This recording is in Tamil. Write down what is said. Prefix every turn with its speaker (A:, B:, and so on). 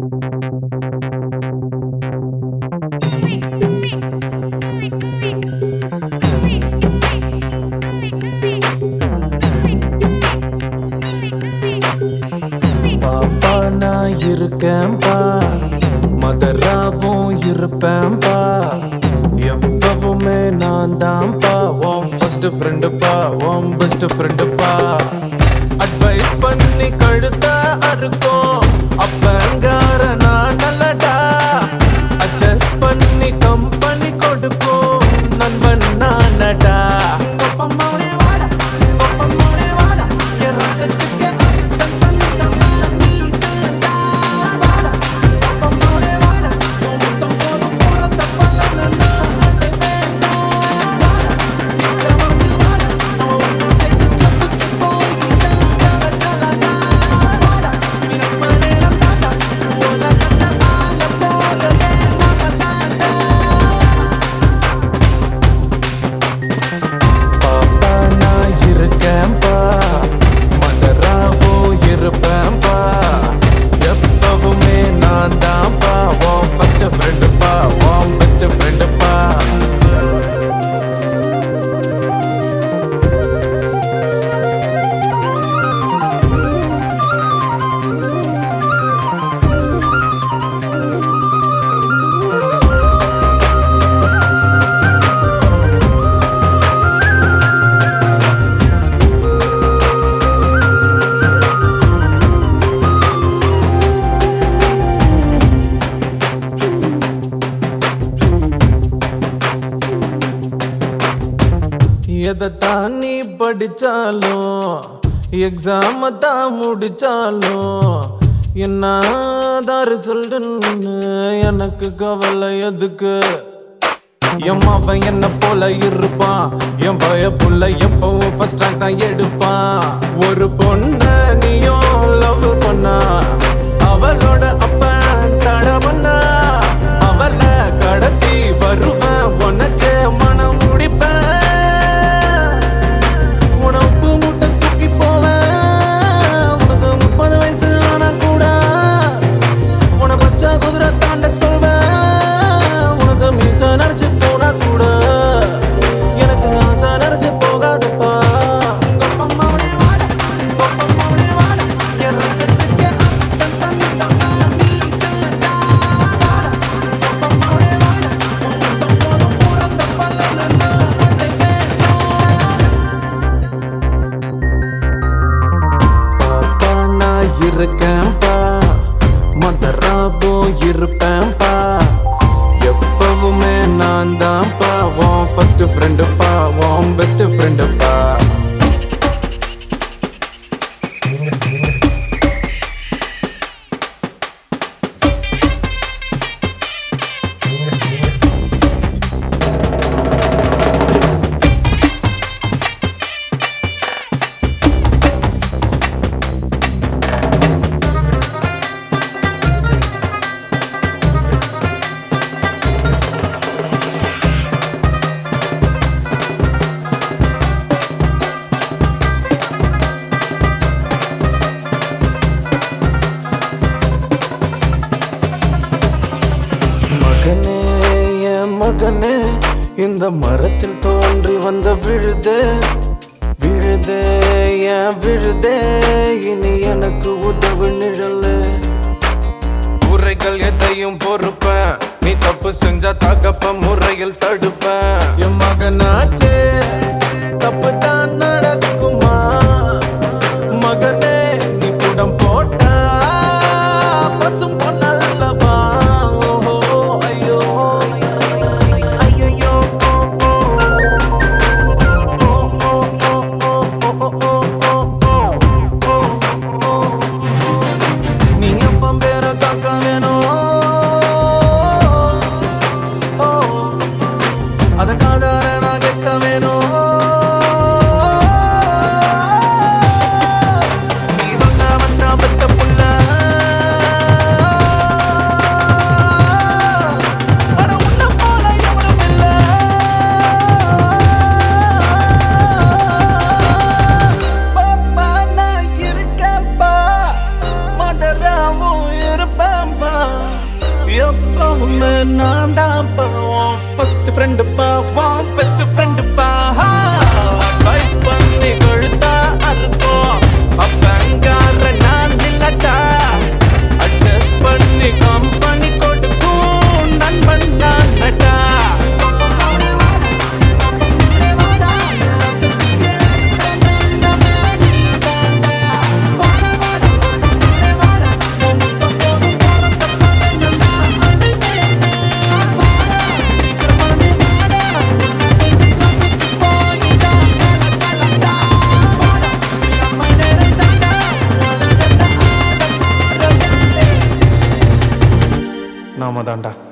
A: பாப்பா நான் இருக்கேன்பா, மதராவும் இருப்பேன்பா. எப்பவுமே நான் தான்ப்பா, உன் ஃபர்ஸ்ட் ஃப்ரெண்டுப்பா, உன் பெஸ்ட் ஃப்ரெண்டுப்பா. அட்வைஸ் பண்ணி கழுத்த அறுக்கும் அப்பங்கார நான் நல்லடா. அட்ஜஸ்ட் பண்ணி கம்பெனி கொடுக்கும் நண்பன் நானடா. எதைத்தான் நீ படிச்சாலும் எக்ஸாம் தான் முடிச்சாலும் என்ன ரிசல்ட்னு எனக்கு கவலை எதுக்கு? என் அவன் என்ன போல இருப்பான், என் பய புள்ள எப்பவும் ஃபர்ஸ்ட் ரேங்க் தான் எடுப்பான். ஒரு பொண்ண நீயும் லவ் பண்ணா, அவளோட அப்பன் தட பண்ணா, அவளை கடத்தி வருவேன் உனக்கு மனம் முடிப்பேன். இருக்கேன்பா, மதராவோ இருப்பேன்பா. எப்பவுமே நான் தான்ப்பா, உன் ஃபர்ஸ்ட் ஃப்ரெண்டுப்பா, உன் பெஸ்ட் ஃப்ரெண்டுப்பா. மகனே, இந்த மரத்தில் தோன்றி வந்த விழுதே விழுதே ஏன் விழுதே, இனி எனக்கு உதவு நிழலே. உரைகள் எதையும் பொறுப்பேன், நீ தப்பு செஞ்சா தகப்ப முறையில் தடுப்பேன். என் மகனாச்சே தப்பு தான் நடக்குமா? மகனே நீ புடம் போட்டா பசும் பொன்னல்லவா?
B: Ada kadar na gekka veno
A: நான் தான் பாவம் ஃபர்ஸ்ட் ஃப்ரெண்டு பாவம் பெஸ்ட் ஃப்ரெண்டு பா அட்வைஸ் பண்ணி கொடுத்தா அறுப்போம் அப்பங்கார நான் இல்லட்டா அட்ஜஸ்ட் பண்ணி கம்பெனி கொடுக்கும் நண்பன் நான் நட்டா நாம தாண்டா